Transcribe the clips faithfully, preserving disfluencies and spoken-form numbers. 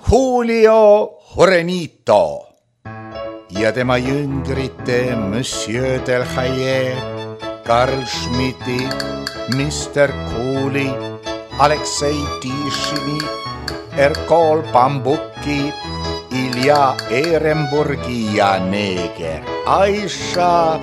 Julio Jurenito ja tema jüngrite Monsieur Del Haye, Karl Schmidti, mister Kooli, Aleksei Tišini, Erkol Bambuki, Ilja Ehrenburgi ja neeger Aisha.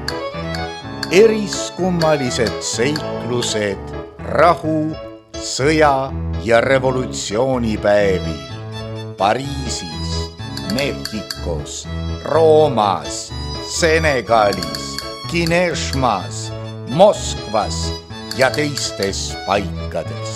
Eriskummalised seiklused rahu, sõja ja revolutsioonipäevil Pariisis, Mehhikos, Roomas, Senegalis, Kineshmas, Moskvas ja teistes paikades.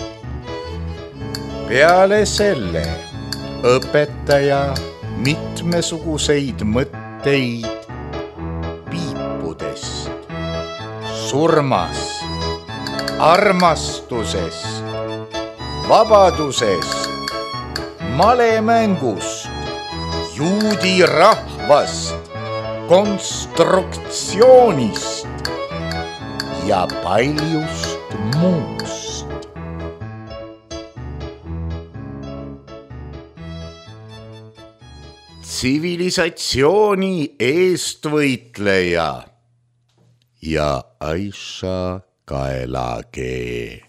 Peale selle õpetaja mitmesuguseid mõtteid piipudest, surmast, armastusest, vabadusest, malemängust, juudi rahvast, konstruktsioonist ja paljust muust. Tsivilisatsiooni eestvõitleja ja Aisha Kaelakee.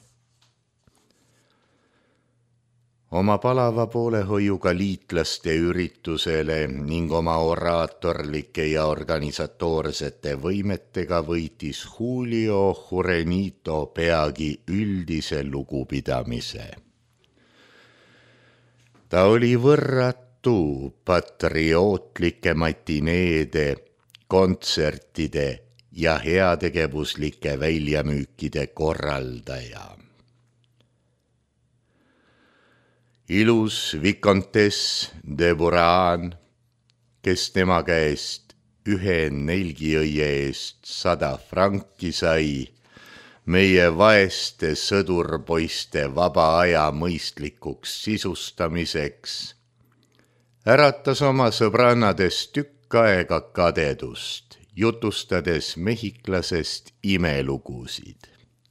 Oma palava poolehoiuga liitlaste üritusele ning oma oraatorlike ja organisatoorsete võimetega võitis Julio Jurenito peagi üldise lugupidamise. Ta oli võrratu patriootlike matineede, kontsertide ja heategevuslike väljamüükide korraldaja. Ilus Vicomtesse de Buran, kes tema käest ühe nelgiõie eest sada franki sai, meie vaeste sõdurpoiste vaba aja mõistlikuks sisustamiseks, äratas oma sõbrannadest tükk aega kadedust, jutustades mehhiklasest imelugusid.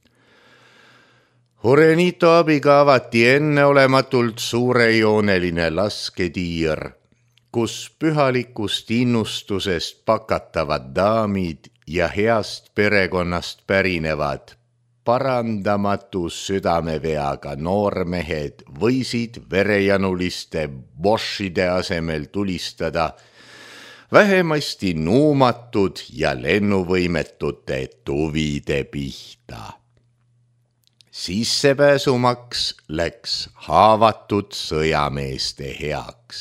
Jurenito abiga avati enneolematult suurejooneline lasketiir, kus pühalikust innustusest pakatavad daamid ja heast perekonnast pärinevad parandamatu südameveaga noormehed võisid verejanuliste Boschide asemel tulistada vähemasti nuumatud ja lennuvõimetute tuvide pihta. Sissepääsumaks läks haavatud sõjameeste heaks.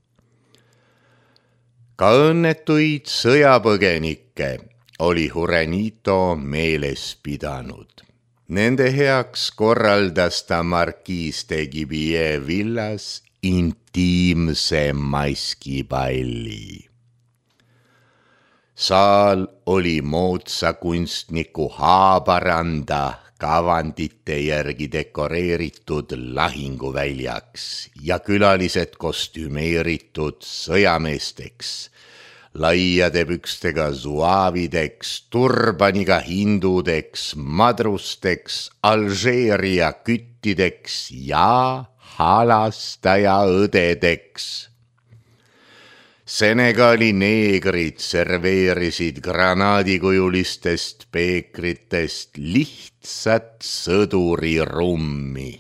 Ka õnnetuid sõjapõgenikke oli Jurenito meeles pidanud. Nende heaks korraldas ta Marquis de Gibier villas intiimse maskipalli. Saal oli moodsa kunstniku Haabaranda kavandite järgi dekoreeritud lahinguväljaks ja külalised kostümeeritud sõjameesteks, laiade pükstega zuaavideks, turbaniga hindudeks, madrusteks, Alžeeria küttideks ja halastaja õdedeks. Senegali neegrid serveerisid granaadikujulistest peekritest lihtsat sõdurirummi.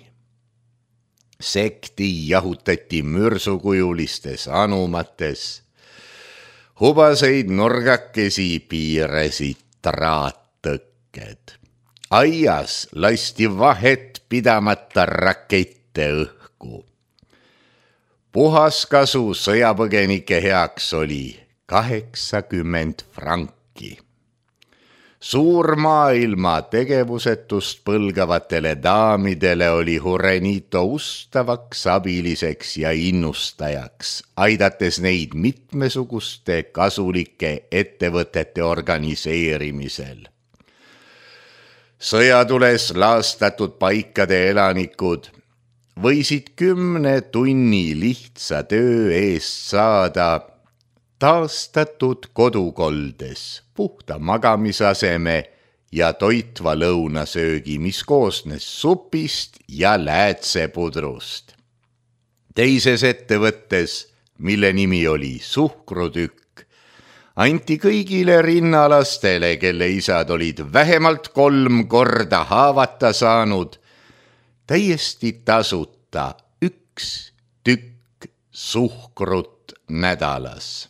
Sekti jahutati mürsukujulistes anumates, hubaseid nurgakesi piiresid traattõkked. Aias lasti vahet pidamata rakette õhku. Puhaskasu sõjapõgenike heaks oli kaheksakümmend franki. Suur maailma tegevusetust põlgavatele daamidele oli Jurenito ustavaks abiliseks ja innustajaks, aidates neid mitmesuguste kasulike ettevõtete organiseerimisel. Sõjatules laastatud paikade elanikud võisid kümne tunni lihtsa töö eest saada taastatud kodukoldes, puhta magamisaseme ja toitva lõunasöögi, mis koosnes supist ja läätsepudrust. Teises ettevõttes, mille nimi oli Suhkrutükk, anti kõigile rinnalastele, kelle isad olid vähemalt kolm korda haavata saanud, täiesti tasuta üks tükk suhkrut nädalas.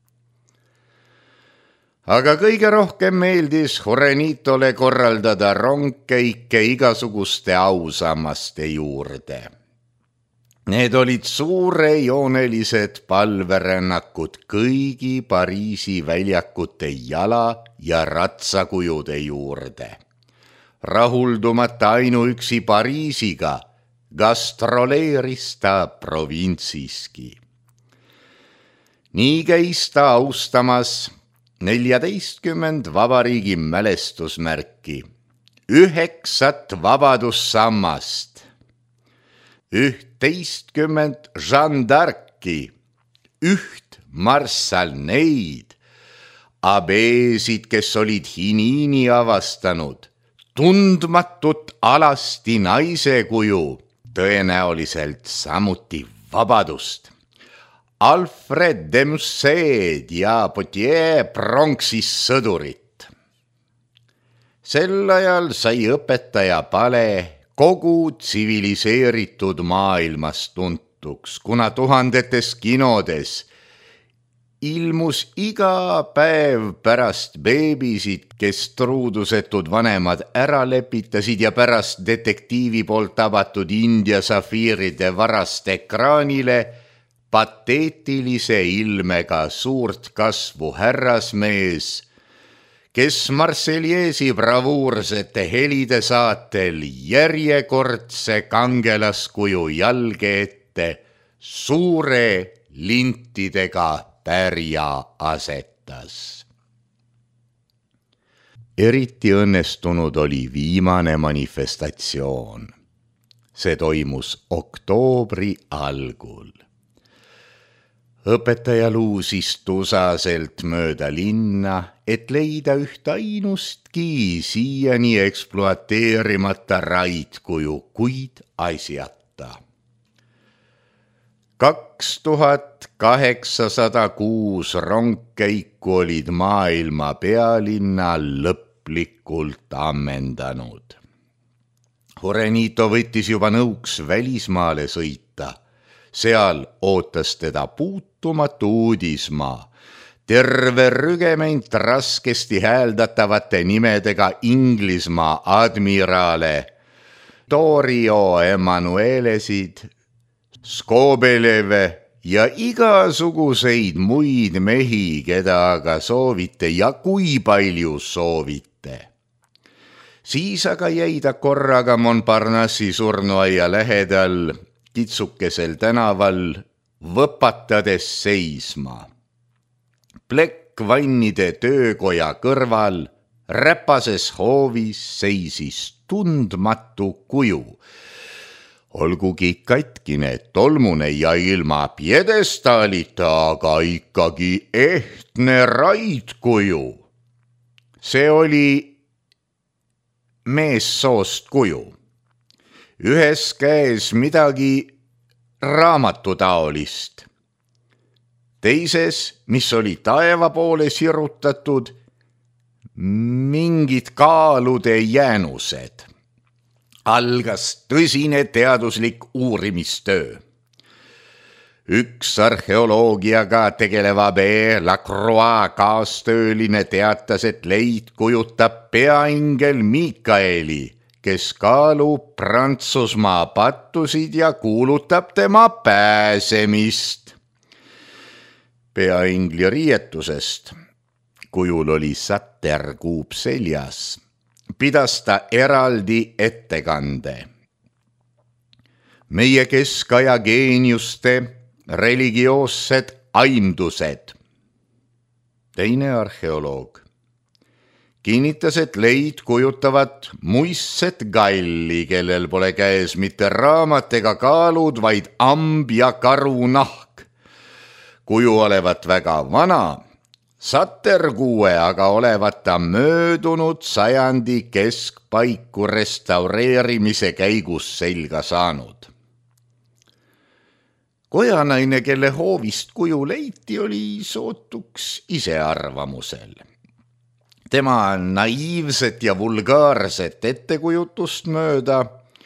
Aga kõige rohkem meeldis Juanitole korraldada rongkäike igasuguste ausammaste juurde. Need olid suurejoonelised palverännakud kõigi Pariisi väljakute jala- ja ratsakujude juurde. Rahuldumata ainuüksi Pariisiga gastroleeris ta provintsiski. Nii käis ta austamas neljateistkümmend vabariigi mälestusmärki, üheksat vabadussammast, ühteistkümmend Jeanne d'Arci, üht marssal neid, abeesid, kes olid hiniini avastanud, tundmatut alasti naise kuju, tõenäoliselt samuti vabadust, Alfred de Musset ja Potier pronksis sõdurit. Sel ajal sai õpetaja pale kogu tsiviliseeritud maailmas tuntuks, kuna tuhandetes kinodes ilmus iga päev pärast beebisid, kes truudusetud vanemad ära lepitasid ja pärast detektiivi poolt avatud India safiiride varast ekraanile pateetilise ilmega suurt kasvu härrasmees, kes Marseljeesi bravuursete helide saatel järjekordse kangelaskuju jalge ette suure lintidega pärja asetas. Eriti õnnestunud oli viimane manifestatsioon. See toimus oktoobri algul. Õpetaja luusis tusaselt mööda linna, et leida üht ainustki siiani ekspluateerimata raidkuju, kuid asjata. kaks tuhat kaheksasada kuus rongkäiku olid maailma pealinna lõplikult ammendanud. Juanito võttis juba nõuks välismaale sõita. Seal ootas teda puutumatu uudismaa, terve rügement raskesti hääldatavate nimedega Inglismaa admiraale, Dorio Emanuelesid, Skobeleve ja igasuguseid muid mehi, keda aga soovite ja kui palju soovite. Siis aga jäi ta korraga Montparnassi surnuaia lähedal kitsukesel tänaval võpatades seisma. Plekkvannide töökoja kõrval räpases hoovis seisis tundmatu kuju. Olgugi katkine, tolmune ja ilma piedestaalita, aga ikkagi ehtne raidkuju. See oli meessoost kuju. Ühes käes midagi raamatutaolist. Teises, mis oli taeva poole sirutatud, mingid kaalude jäänused. Algas tõsine teaduslik uurimistöö. Üks arheoloogiaga tegeleva B. Lacroix kaastööline teatas, et leid kujutab peaingel Mikaeli, kes kaalub Prantsusmaa pattusid ja kuulutab tema pääsemist. Peaingli riietusest, kujul oli saterkuup seljas, pidas ta eraldi ettekande. Meie keskaja geeniuste religioossed aimdused. Teine arheoloog kinnitas, et leid kujutavad muistset galli, kellel pole käes mitte raamat ega kaalud, vaid amb ja karunahk. Kuju olevat väga vana, saterkuue aga olevat ta möödunud sajandi keskpaiku restaureerimise käigus selga saanud. Kojanaine, kelle hoovist kuju leiti, oli sootuks isearvamusel. Tema naiivset ja vulgaarset ettekujutust mööda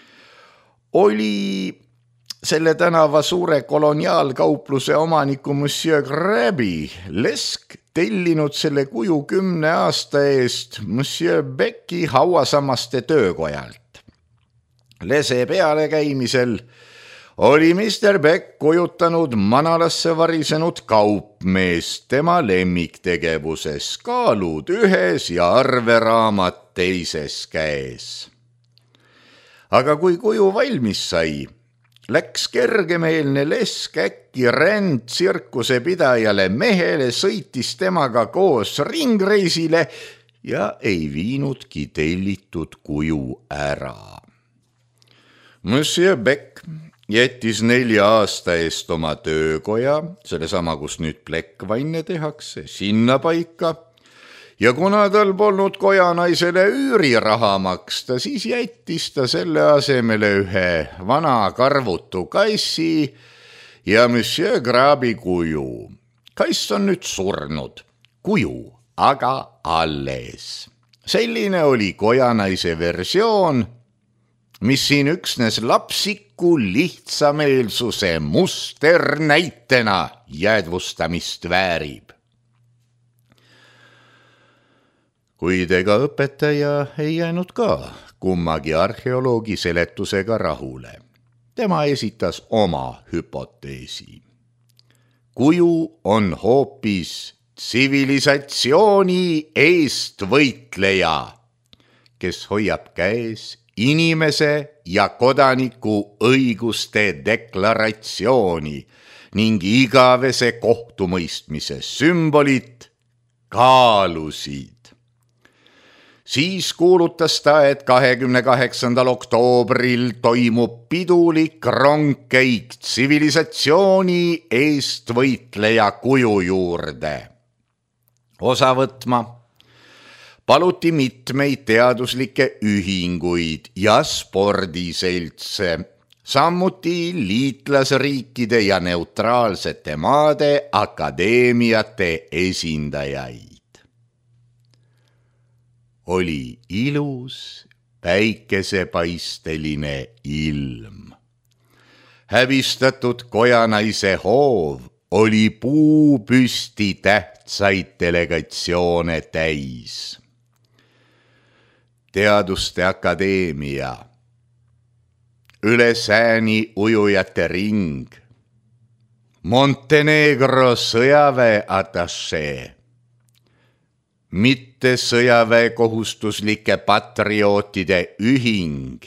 oli selle tänava suure koloniaalkaupluse omaniku Monsieur Grabi Lesk tellinud selle kuju kümne aasta eest Monsieur Becki hauasamaste töökojalt. Lese peale käimisel oli mister Beck kujutanud manalasse varisenud kaupmeest tema lemmiktegevuses, kaalud ühes ja arveraamat teises käes. Aga kui kuju valmis sai, läks kergemeelne Lesk äkki ränd tsirkuse pidajale mehele, sõitis temaga koos ringreisile ja ei viinudki tellitud kuju ära. Monsieur Beck jättis nelja aasta eest oma töökoja, selle sama, kus nüüd plekkvanne tehakse, sinna paika, ja kuna tal polnud kojanaisele üüriraha maksta, siis jättis ta selle asemele ühe vana karvutu kassi ja Monsieur Grabi kuju. Kass on nüüd surnud, kuju aga alles. Selline oli kojanaise versioon, mis siin üksnes lapsiku lihtsameelsuse musternäitena jäädvustamist väärib. Kuid ega õpetaja ei jäänud ka kummagi arheoloogi seletusega rahule. Tema esitas oma hüpoteesi. Kuju on hoopis tsivilisatsiooni eestvõitleja, kes hoiab käes inimese ja kodaniku õiguste deklaratsiooni ning igavese kohtumõistmise sümbolit, kaalusid. Siis kuulutas ta, et kahekümne kaheksandal oktoobril toimub pidulik rongkäik tsivilisatsiooni eestvõitleja kuju juurde. Osa võtma paluti mitmeid teaduslikke ühinguid ja spordiseltse, samuti liitlasriikide ja neutraalsete maade akadeemiate esindajaid. Oli ilus päikesepaisteline ilm. Hävistatud kojanaise hoov oli puupüsti tähtsaid delegatsioone täis. Teaduste akadeemia, üle sääni ujujate ring, Montenegro sõjaväe atašee, mitte sõjaväe kohustuslike patriootide ühing,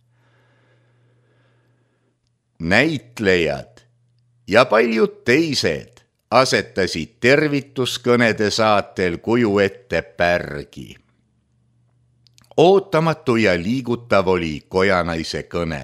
näitlejad ja paljud teised asetasid tervituskõnede saatel kuju ette pärgi. Ootamatu ja liigutav oli kojanaise kõne.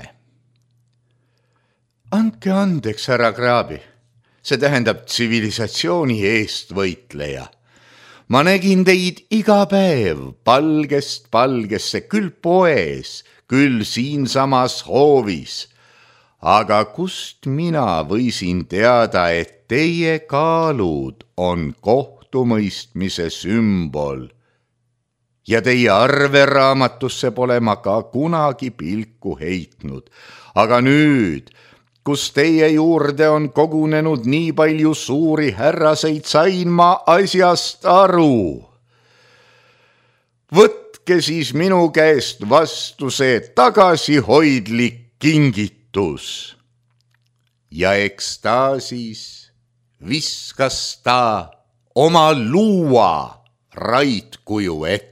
Andke andeks, härra Grabi, see tähendab tsivilisatsiooni eestvõitleja. Ma nägin teid iga päev palgest palgesse, küll poes, küll siinsamas hoovis. Aga kust mina võisin teada, et teie kaalud on kohtumõistmise sümbol ja teie arveraamatusse pole ma ka kunagi pilku heitnud. Aga nüüd, kus teie juurde on kogunenud nii palju suuri härraseid, sain ma asjast aru. Võtke siis minu käest vastu see tagasihoidlik kingitus. Ja ekstaasis viskas ta oma luua raidkuju ette.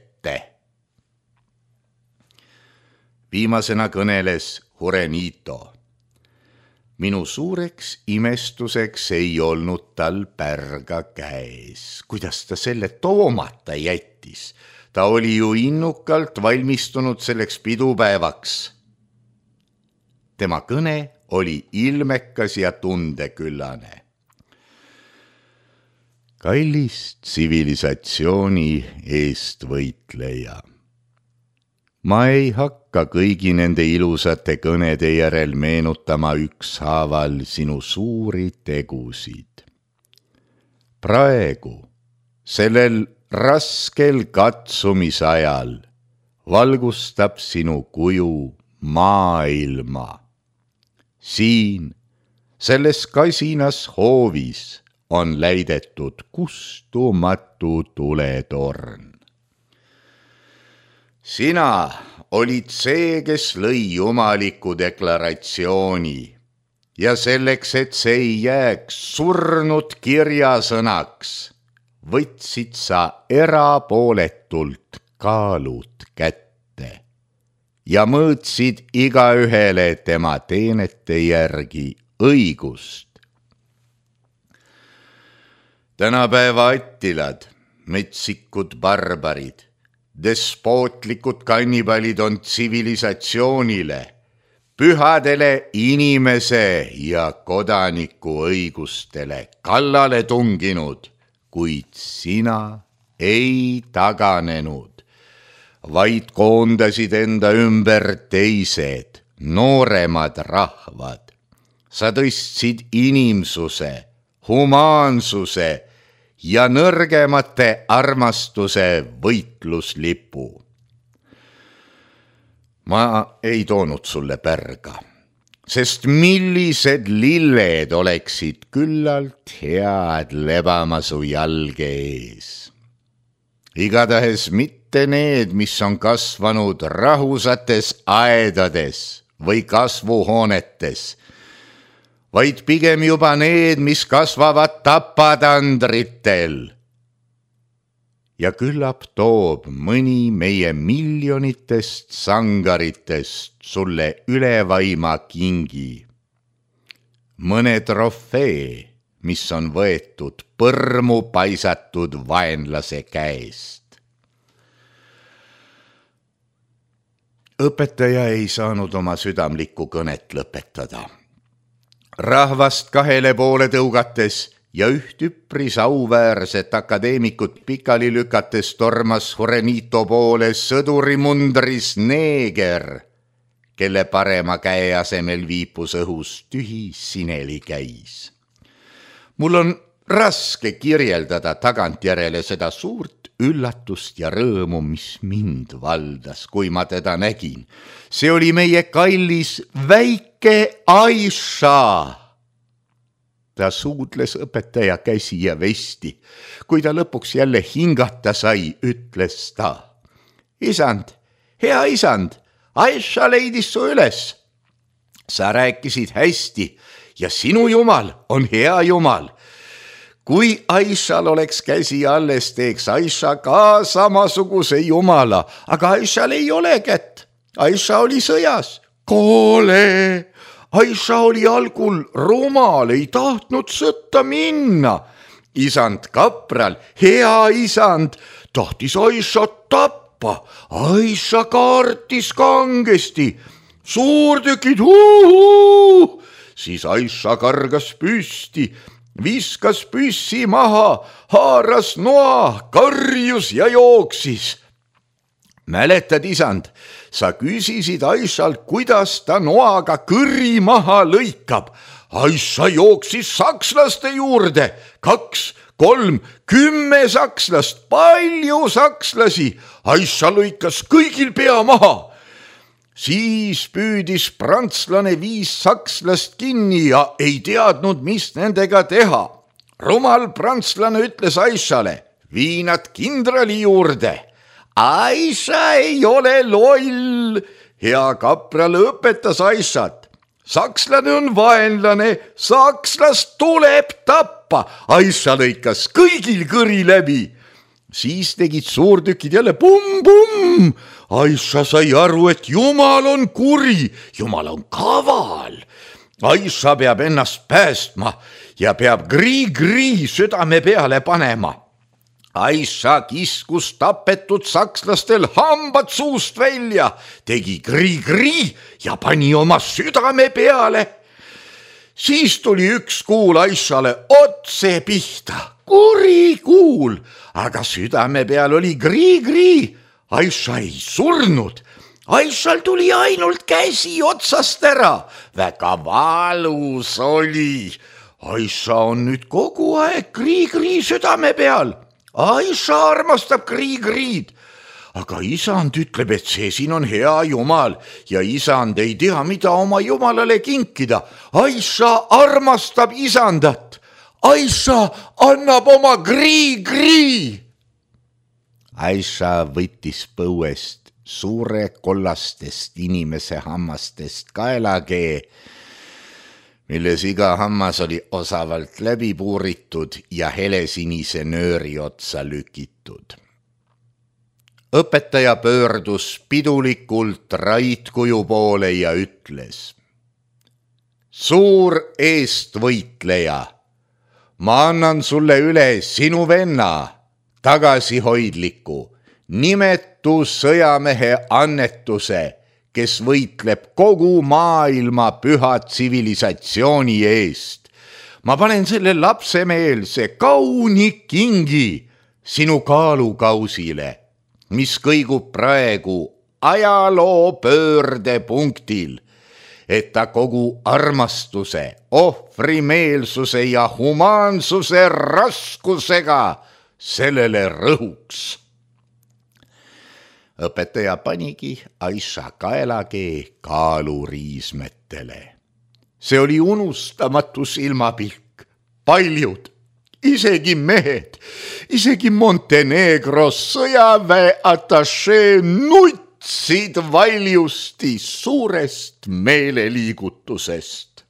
Viimasena kõneles Jurenito. Minu suureks imestuseks ei olnud tal pärga käes. Kuidas ta selle toomata jättis? Ta oli ju innukalt valmistunud selleks pidupäevaks. Tema kõne oli ilmekas ja tundeküllane. Kallis tsivilisatsiooni eestvõitleja, ma ei hakka hakka kõigi nende ilusate kõnede järel meenutama ükshaaval sinu suuri tegusid. Praegu, sellel raskel katsumisajal, valgustab sinu kuju maailma. Siin, selles kasinas hoovis, on läidetud kustumatu tuletorn. Sina olid see, kes lõi jumaliku deklaratsiooni ja selleks, et see ei jääks surnud kirjasõnaks, võtsid sa erapooletult kaalud kätte ja mõõtsid igaühele tema teenete järgi õigust. Tänapäeva attilad, metsikud barbarid, despootlikud kannibalid on tsivilisatsioonile, pühadele inimese ja kodaniku õigustele kallale tunginud, kuid sina ei taganenud, vaid koondasid enda ümber teised, nooremad rahvad. Sa tõstsid inimsuse, humaansuse ja nõrgemate armastuse võitluslipu. Ma ei toonud sulle pärga, sest millised lilled oleksid küllalt head lebama su jalge ees. Igatahes mitte need, mis on kasvanud rahusates aedades või kasvuhoonetes, vaid pigem juba need, mis kasvavad tapadandritel. Ja küllap toob mõni meie miljonitest sangaritest sulle ülevaima kingi. Mõne trofee, mis on võetud põrmu paisatud vaenlase käest. Õpetaja ei saanud oma südamlikku kõnet lõpetada. Rahvast kahele poole tõugates ja üht üpris auväärset akadeemikut pikali lükates tormas Jurenito poole sõdurimundris neeger, kelle parema käe asemel viipus õhus tühi sineli käis. Mul on raske kirjeldada tagantjärele seda suurt üllatust ja rõõmu, mis mind valdas, kui ma teda nägin. See oli meie kallis väike Aisha. Ta suudles õpetaja käsi ja vesti. Kui ta lõpuks jälle hingata sai, ütles ta. Isand, hea isand, Aisha leidis su üles. Sa rääkisid hästi ja sinu jumal on hea jumal. Kui Aishal oleks käsi alles, teeks Aisha ka samasuguse jumala, aga Aishal ei ole kätt. Aisha oli sõjas. Koole! Aisha oli algul rumal, ei tahtnud sõtta minna. Isand kapral, hea isand, tahtis Aishat tappa. Aisha kaartis kangesti. Suurtükid huu! Siis Aisha kargas püsti, viskas püssi maha, haaras noa, karjus ja jooksis. Mäletad, isand, sa küsisid Aishalt, kuidas ta noaga kõri maha lõikab. Aisha jooksis sakslaste juurde. Kaks, kolm, kümme sakslast, palju sakslasi. Aisha lõikas kõigil pea maha. Siis püüdis prantslane viis sakslast kinni ja ei teadnud, mis nendega teha. Rumal prantslane ütles Aishale, vii nad kindrali juurde. Aisha ei ole loll. Hea kapral õpetas Aishat. Sakslane on vaenlane, sakslast tuleb tappa. Aisha lõikas kõigil kõri läbi. Siis tegid suurtükid jälle pumm-pumm. Aisha sai aru, et Jumal on kuri, Jumal on kaval. Aisha peab ennast päästma ja peab gri-gri südame peale panema. Aisha kiskus tapetud sakslastel hambad suust välja, tegi gri-gri ja pani oma südame peale. Siis tuli üks kuul Aishale otse pihta, kuri kuul, aga südame peal oli gri-gri. Aisha ei surnud. Aishal tuli ainult käsi otsast ära. Väga valus oli. Aisha on nüüd kogu aeg Krii-Krii südame peal. Aisha armastab Krii-Kriid. Aga isand ütleb, et see siin on hea jumal ja isand ei tea, mida oma jumalale kinkida. Aisha armastab isandat. Aisha annab oma Krii-Krii. Aisha võttis põuest suure kollastest inimese hammastest kaelakee, milles iga hammas oli osavalt läbi puuritud ja helesinise nööri otsa lükitud. Õpetaja pöördus pidulikult raidkuju poole ja ütles: Suur eestvõitleja, ma annan sulle üle sinu venna, tagasihoidliku, nimetu sõjamehe annetuse, kes võitleb kogu maailma püha tsivilisatsiooni eest. Ma panen selle lapsemeelse kauni kingi sinu kaalukausile, mis kõigub praegu ajaloo pöördepunktil, et ta kogu armastuse, ohvrimeelsuse ja humaansuse raskusega sellele rõhuks. Õpetaja panigi Aisha kaelakee kaaluriismetele. See oli unustamatu silmapilk. Paljud, isegi mehed, isegi Montenegros sõjaväe atašee nutsid valjusti suurest meeleliigutusest.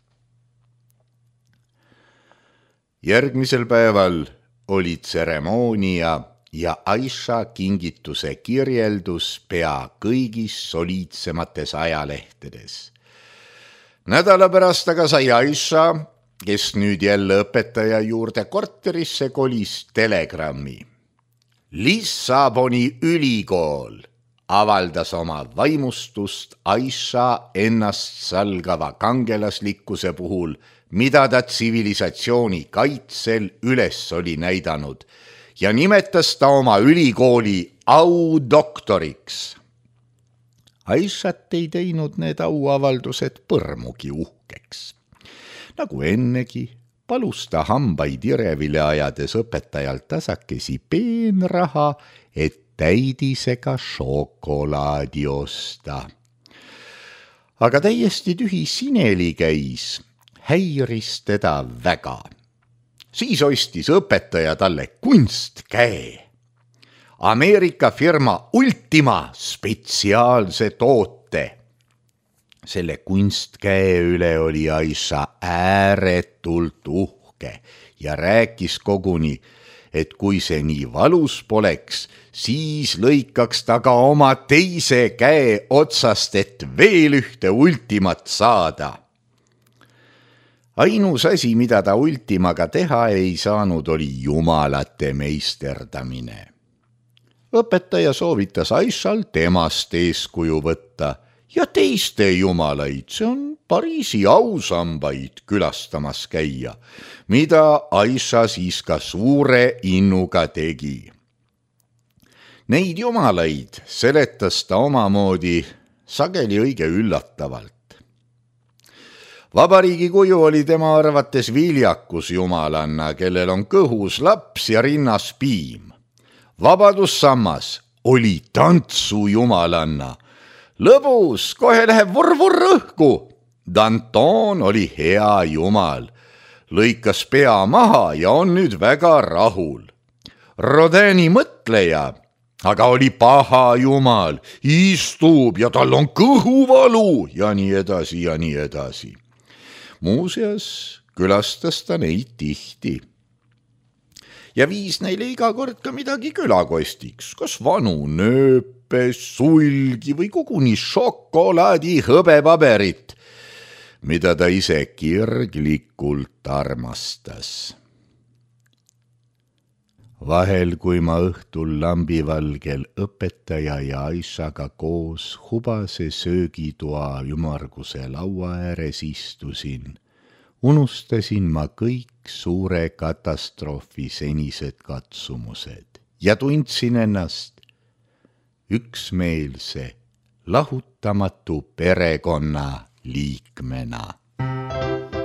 Järgmisel päeval oli tseremoonia ja Aisha kingituse kirjeldus pea kõigis soliidsemates ajalehtedes. Nädala pärast aga sai Aisha, kes nüüd jälle õpetaja juurde korterisse kolis, telegrammi. Lissaboni ülikool avaldas oma vaimustust Aisha ennast salgava kangelaslikkuse puhul, mida ta tsivilisatsiooni kaitsel üles oli näidanud, ja nimetas ta oma ülikooli audoktoriks. Aishat ei teinud need auavaldused põrmugi uhkeks. Nagu ennegi palus ta hambaid irevile ajades õpetajalt tasakesi peenraha, et täidisega šokolaadi osta. Aga täiesti tühi sineli käis, häiris teda väga. Siis ostis õpetaja talle kunstkäe. Ameerika firma Ultima spetsiaalse toote. Selle kunstkäe üle oli Aisha ääretult uhke ja rääkis koguni, et kui see nii valus poleks, siis lõikaks ta ka oma teise käe otsast, et veel ühte Ultimat saada. Ainus asi, mida ta Ultimaga teha ei saanud, oli jumalate meisterdamine. Õpetaja soovitas Aishal temast eeskuju võtta ja teiste jumalaid, see on Pariisi ausambaid külastamas käia, mida Aisha siis ka suure innuga tegi. Neid jumalaid seletas ta omamoodi sageli õige üllatavalt. Vabariigi kuju oli tema arvates viljakus jumalanna, kellel on kõhus laps ja rinnas piim. Vabadussammas oli tantsu jumalanna. Lõbus, kohe läheb vurr-vurr õhku. Danton oli hea jumal. Lõikas pea maha ja on nüüd väga rahul. Rodini mõtleja, aga oli paha jumal. Istub ja tal on kõhuvalu ja nii edasi ja nii edasi. Muuseas külastas ta neid tihti. Ja viis neile iga kord ka midagi külakostiks, kas vanu nööpe, sulgi või koguni šokolaadi hõbepaberit, mida ta ise kirglikult armastas. Vahel, kui ma õhtul lambivalgel õpetaja ja Aishaga koos hubase söögitoa ümmarguse laua ääres istusin, unustasin ma kõik suure katastroofi senised katsumused ja tundsin ennast üksmeelse lahutamatu perekonna liikmena.